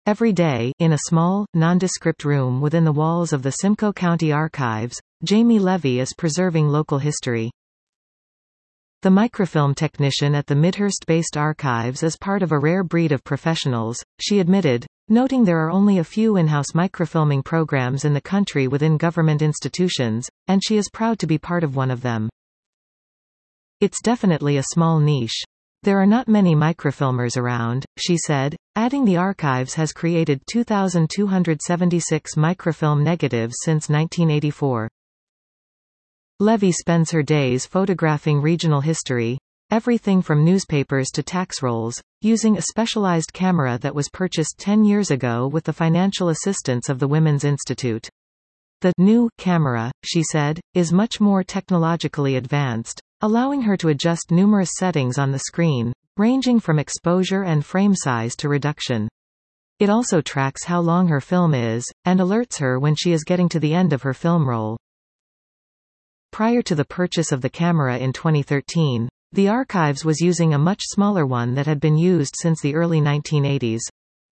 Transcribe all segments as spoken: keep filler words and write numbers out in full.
Every day, in a small, nondescript room within the walls of the Simcoe County Archives, Jamie Levy is preserving local history. The microfilm technician at the Midhurst-based archives is part of a rare breed of professionals, she admitted, noting there are only a few in-house microfilming programs in the country within government institutions, and she is proud to be part of one of them. It's definitely a small niche. There are not many microfilmers around, she said, adding the archives has created two thousand two hundred seventy-six microfilm negatives since nineteen eighty-four. Levy spends her days photographing regional history, everything from newspapers to tax rolls, using a specialized camera that was purchased ten years ago with the financial assistance of the Women's Institute. The new camera, she said, is much more technologically advanced, allowing her to adjust numerous settings on the screen, ranging from exposure and frame size to reduction. It also tracks how long her film is, and alerts her when she is getting to the end of her film roll. Prior to the purchase of the camera in twenty thirteen, the archives was using a much smaller one that had been used since the early nineteen eighties.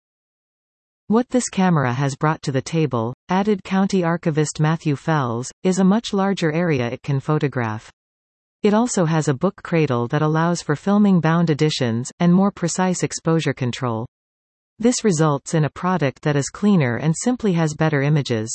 What this camera has brought to the table, added County Archivist Matthew Fells, is a much larger area it can photograph. It also has a book cradle that allows for filming bound editions, and more precise exposure control. This results in a product that is cleaner and simply has better images.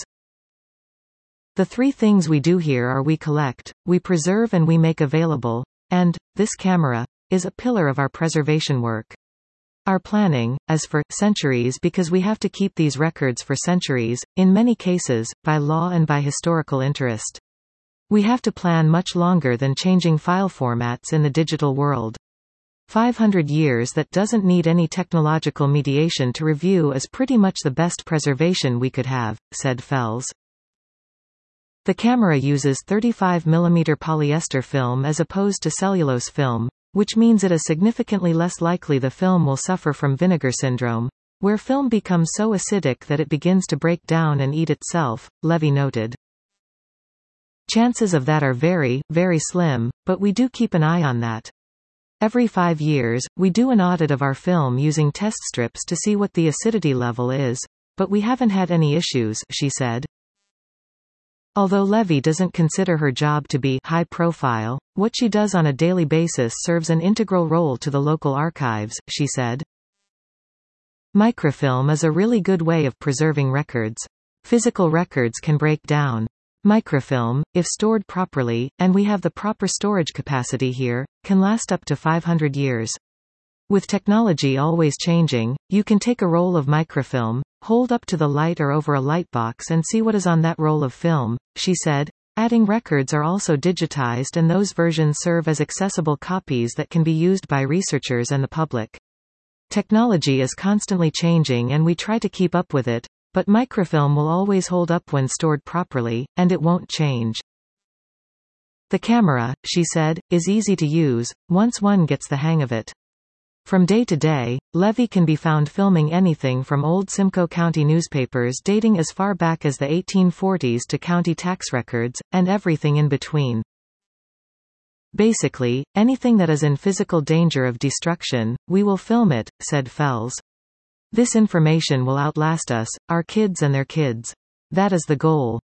The three things we do here are we collect, we preserve and we make available, and, this camera, is a pillar of our preservation work. Our planning, as for centuries because we have to keep these records for centuries, in many cases, by law and by historical interest. We have to plan much longer than changing file formats in the digital world. five hundred years that doesn't need any technological mediation to review is pretty much the best preservation we could have, said Fells. The camera uses thirty-five millimeter polyester film as opposed to cellulose film, which means it is significantly less likely the film will suffer from vinegar syndrome, where film becomes so acidic that it begins to break down and eat itself, Levy noted. Chances of that are very, very slim, but we do keep an eye on that. Every five years, we do an audit of our film using test strips to see what the acidity level is, but we haven't had any issues, she said. Although Levy doesn't consider her job to be high profile, what she does on a daily basis serves an integral role to the local archives, she said. Microfilm is a really good way of preserving records. Physical records can break down. Microfilm, if stored properly, and we have the proper storage capacity here, can last up to five hundred years. With technology always changing, you can take a roll of microfilm, hold up to the light or over a light box and see what is on that roll of film, she said, adding records are also digitized and those versions serve as accessible copies that can be used by researchers and the public. Technology is constantly changing and we try to keep up with it, but microfilm will always hold up when stored properly, and it won't change. The camera, she said, is easy to use, once one gets the hang of it. From day to day, Levy can be found filming anything from old Simcoe County newspapers dating as far back as the eighteen forties to county tax records, and everything in between. Basically, anything that is in physical danger of destruction, we will film it, said Fells. This information will outlast us, our kids and their kids. That is the goal.